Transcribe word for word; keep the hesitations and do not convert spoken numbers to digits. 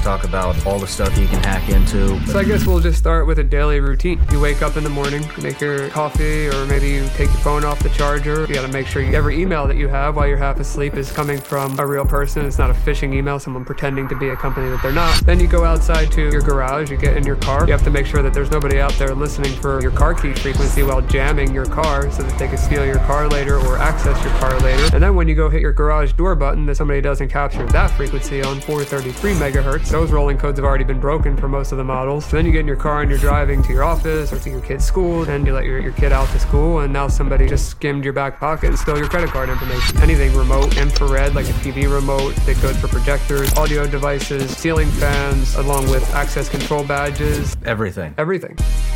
talk about all the stuff you can hack into. So I guess we'll just start with a daily routine. You wake up in the morning, you make your coffee, or maybe you take your phone off the charger. You gotta make sure you, every email that you have while you're half asleep is coming from a real person. It's not a phishing email, someone pretending to be a company that they're not. Then you go outside to your garage, you get in your car. You have to make sure that there's nobody out there listening for your car key frequency while jamming your car so that they can steal your car later or access your car later. And then when you go hit your garage door button, that somebody doesn't capture that frequency on four thirty-three megahertz. Those rolling codes have already been broken for most of the models. So then you get in your car and you're driving to your office or to your kid's school, and you let your, your kid out to school, and now somebody just skimmed your back pocket and stole your credit card information. Anything remote, infrared, like a T V remote, that goes for projectors, audio devices, ceiling fans, along with access control badges. Everything. Everything.